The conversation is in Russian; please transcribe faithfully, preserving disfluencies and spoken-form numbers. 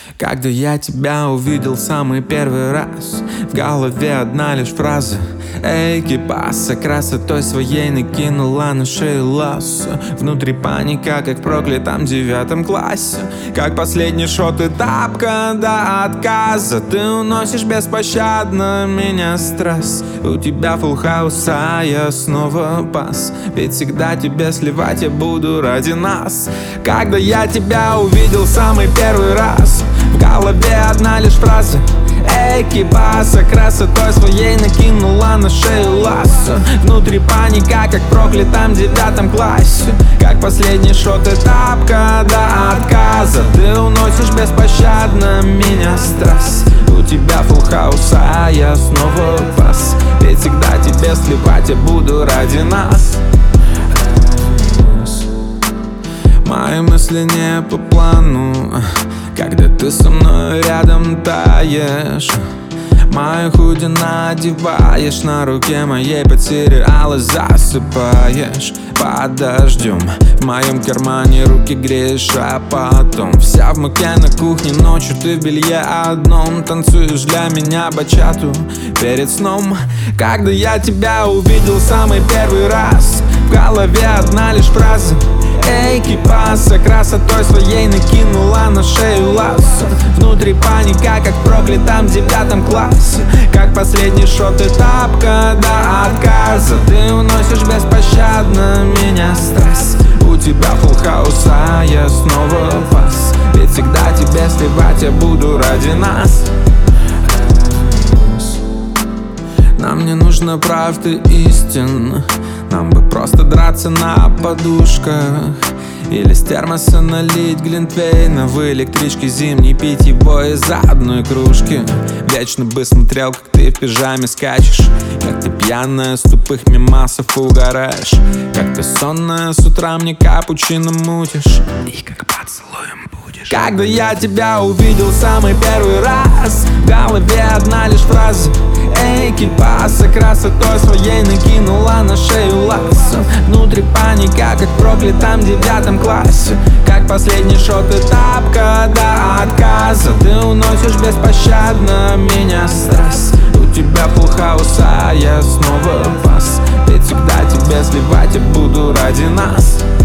Когда я тебя увидел самый первый раз, в голове одна лишь фраза: эй, кипаса, красотой своей накинула на шею лассо. Внутри паника, как в проклятом девятом классе. Как последний шот и тапка до отказа. Ты уносишь беспощадно меня стресс. У тебя фулл хаус, а я снова пас. Ведь всегда тебе сливать я буду ради нас. Когда я тебя увидел самый первый раз, в голове одна лишь фраза: эй, кипаса, красотой своей накинула на шею лассо. Внутри паника, как в проклятом девятом классе. Как последний шот и тапка до отказа. Ты уносишь беспощадно меня стресс. У тебя фулл хаус, а я снова пас. Ведь всегда тебе сливать я буду ради нас. Мои мысли не по плану, когда ты со мной рядом таешь. Мою худи надеваешь, на руке моей под сериалы засыпаешь. Под дождем в моем кармане руки греешь, а потом вся в муке на кухне, ночью ты в белье одном. Танцуешь для меня бачату перед сном. Когда я тебя увидел самый первый раз, в голове одна лишь фраза: эй, кипаса, красотой своей накинула на шею лассо. Внутри паника, как в проклятом девятом классе. Как последний шот и тапка до отказа. Ты уносишь беспощадно меня стресс. У тебя фулл хаус, а я снова пас. Ведь всегда тебе сливать я буду ради нас. Нам не нужна правда истина. Нам бы просто драться на подушках. Или с термоса налить глинтвейна. В электричке зимней пить его из одной кружки. Вечно бы смотрел, как ты в пижаме скачешь. Как ты пьяная с тупых мемасов угораешь. Как ты сонная с утра мне капучино мутишь. И как поцелуем будешь. Когда я тебя увидел самый первый раз, в голове одна лишь фраза: эй, кипаса, красотой своей накинула на шею лассо. Внутри паника, как в проклятом девятом классе. Как последний шот и тапка до отказа. Ты уносишь беспощадно меня стресс. У тебя фулл хаус, а я снова пас. Ведь всегда тебе сливать я буду ради нас.